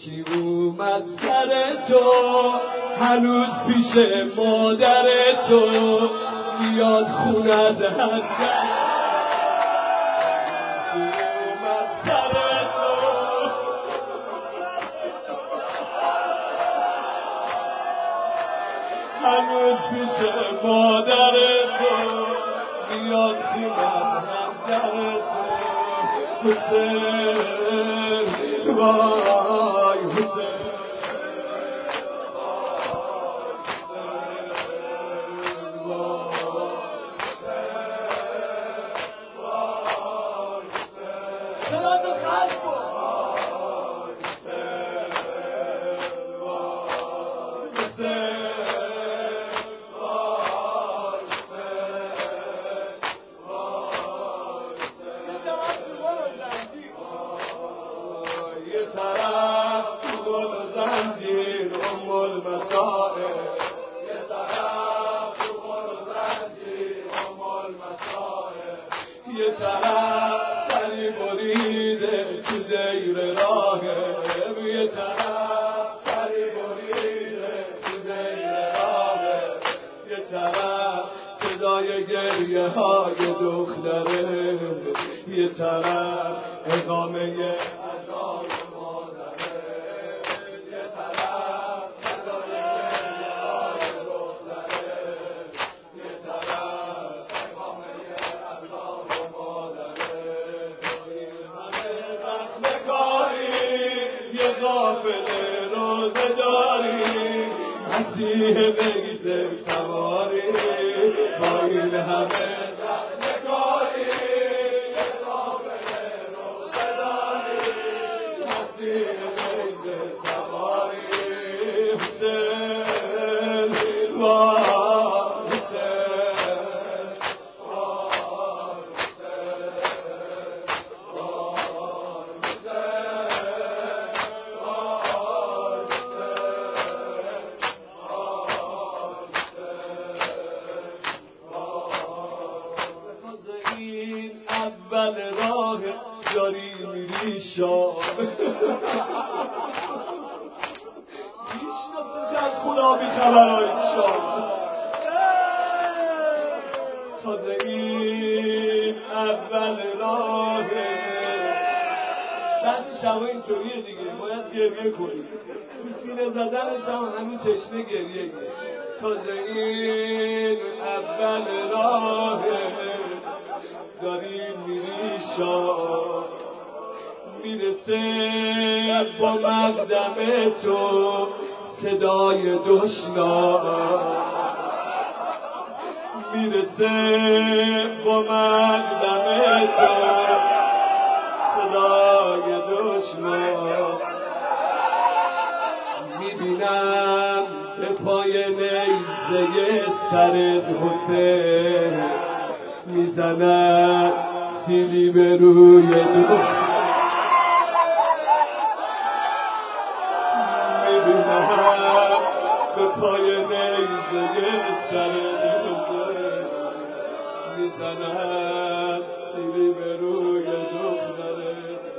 یکی اومد سر تو هنوز پیش مادر تو میاد خونت هنجر یکی اومد سر تو هنوز پیش مادر تو میاد خونت هنجر تو حسین وای حسین یه طرف سری بریده تو دیر راهه یه طرف سری بریده تو دیر راهه یه طرف صدای گریه های دختره یه طرف اقامه عذاب مادره یه طرف صدای گریه های دختره یه طرف اقامه عذاب غافل روزه داری مسیح بیزه سواری با این همه دخل کاری غافل روزه داری مسیح بیزه سواری حسین و اول راه داری میری شام میشناسه از خدا بی خبرهای شام تازه این اول راه بعد شبا اینطوریه دیگه باید گریه کنی تو سینه زدنت هم همین تشنه گریه تازه این اول راه داری میری شام میرسه با مقدم تو صدای دشنام میرسه با مقدم تو صدای دشنام میبینم به پای نیزه سرت حسین میزند سیلی به روی دختر میبینم به پای نیزه سر دختر میزند سیلی به روی دختر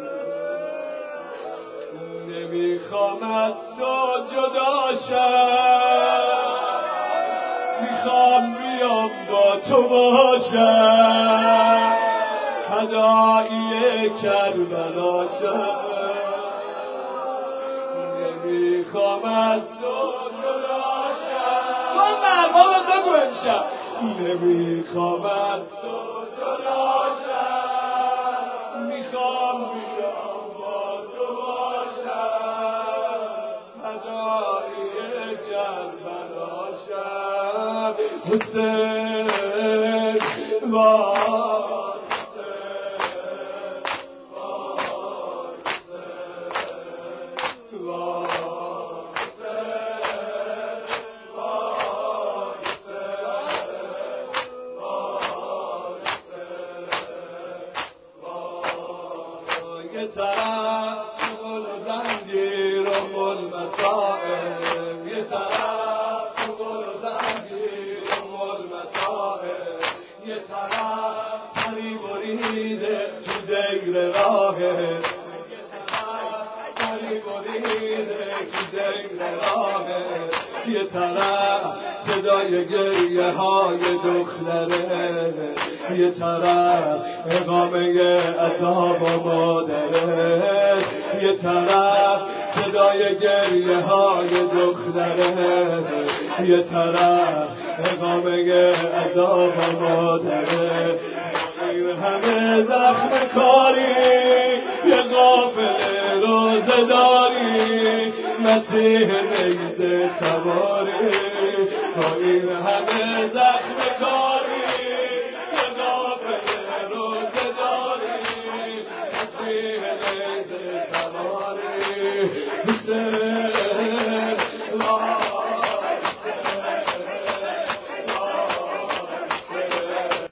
نمیخوام از تو جدا شم میخوام بیام با تو باشم فدایی کربلا شم نمیخوام از تو جدا شم تو مرمام بگو امشب نمیخوام از تو جدا شم میخوام بیام با تو باشم فدایی کربلا شم حسین یه طرف گل و زنجیر و مل مسائل یه طرف گل و زنجیر و مل مسائل یه طرف سری بریده تو دیر راهه سری بریده که دنگ رابه یه طرف صدای گریه های دختره یه طرف اقامه عذاب و مادره یه طرف صدای گریه های دختره یه طرف اقامه عذاب و مادره این همه زخم کاری یه غافل روزه داری مسیح نیزه سواری با این همه زخم کاری